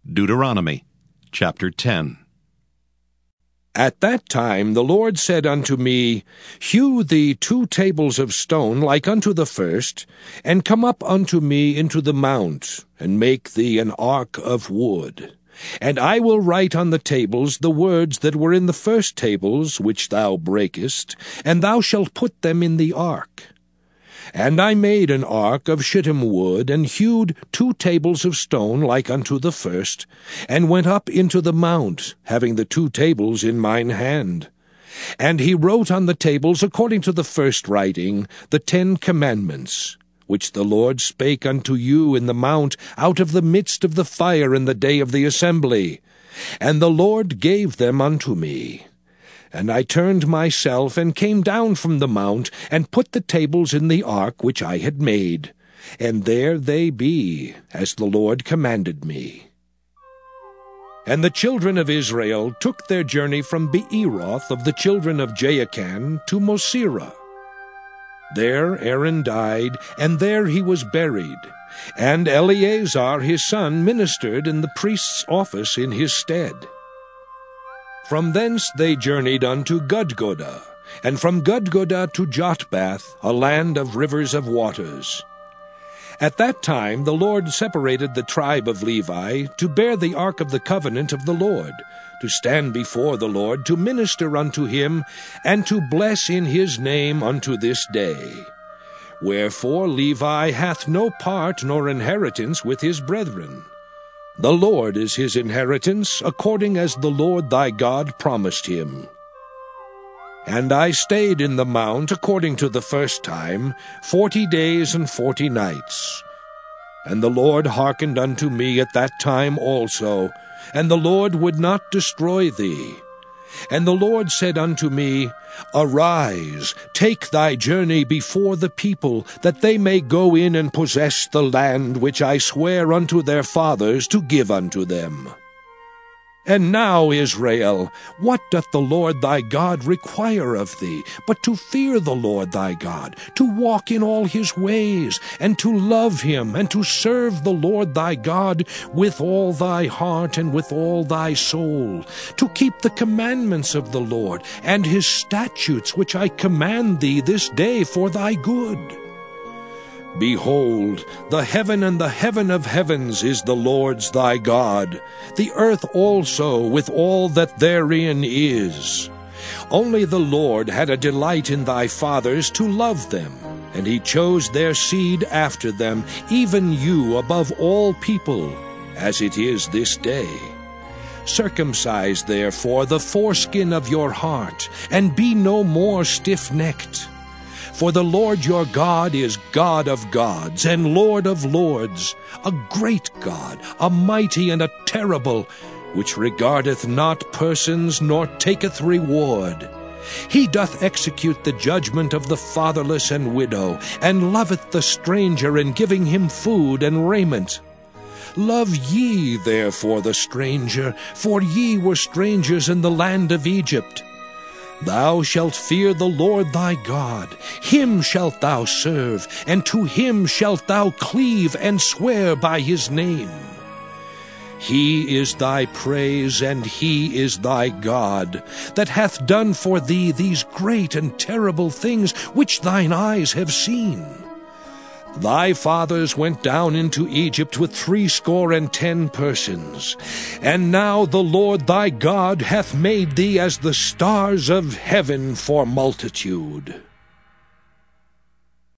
Deuteronomy chapter 10. At that time the Lord said unto me, Hew thee 2 tables of stone like unto the first, and come up unto me into the mount, and make thee an ark of wood. And I will write on the tables the words that were in the first tables which thou breakest, and thou shalt put them in the ark. And I made an ark of shittim wood, and hewed 2 tables of stone like unto the first, and went up into the mount, having the 2 tables in mine hand. And he wrote on the tables, according to the first writing, the 10 commandments, which the Lord spake unto you in the mount out of the midst of the fire in the day of the assembly. And the Lord gave them unto me. And I turned myself, and came down from the mount, and put the tables in the ark which I had made. And there they be, as the Lord commanded me. And the children of Israel took their journey from Beeroth of the children of Jaakan to Mosera. There Aaron died, and there he was buried. And Eleazar his son ministered in the priest's office in his stead. From thence they journeyed unto Gudgodah, and from Gudgodah to Jotbath, a land of rivers of waters. At that time the Lord separated the tribe of Levi to bear the ark of the covenant of the Lord, to stand before the Lord, to minister unto him, and to bless in his name unto this day. Wherefore Levi hath no part nor inheritance with his brethren. The Lord is his inheritance, according as the Lord thy God promised him. And I stayed in the mount, according to the first time, 40 days and 40 nights. And the Lord hearkened unto me at that time also, and the Lord would not destroy thee. And the Lord said unto me, Arise, take thy journey before the people, that they may go in and possess the land which I swear unto their fathers to give unto them. And now, Israel, what doth the Lord thy God require of thee, but to fear the Lord thy God, to walk in all his ways, and to love him, and to serve the Lord thy God with all thy heart and with all thy soul, to keep the commandments of the Lord, and his statutes which I command thee this day for thy good? Behold, the heaven and the heaven of heavens is the Lord's thy God, the earth also with all that therein is. Only the Lord had a delight in thy fathers to love them, and he chose their seed after them, even you above all people, as it is this day. Circumcise therefore the foreskin of your heart, and be no more stiff-necked. For the Lord your God is God of gods and Lord of lords, a great God, a mighty and a terrible, which regardeth not persons nor taketh reward. He doth execute the judgment of the fatherless and widow, and loveth the stranger in giving him food and raiment. Love ye therefore the stranger, for ye were strangers in the land of Egypt. Thou shalt fear the Lord thy God, him shalt thou serve, and to him shalt thou cleave and swear by his name. He is thy praise, and he is thy God, that hath done for thee these great and terrible things which thine eyes have seen. Thy fathers went down into Egypt with 70 persons, and now the Lord thy God hath made thee as the stars of heaven for multitude.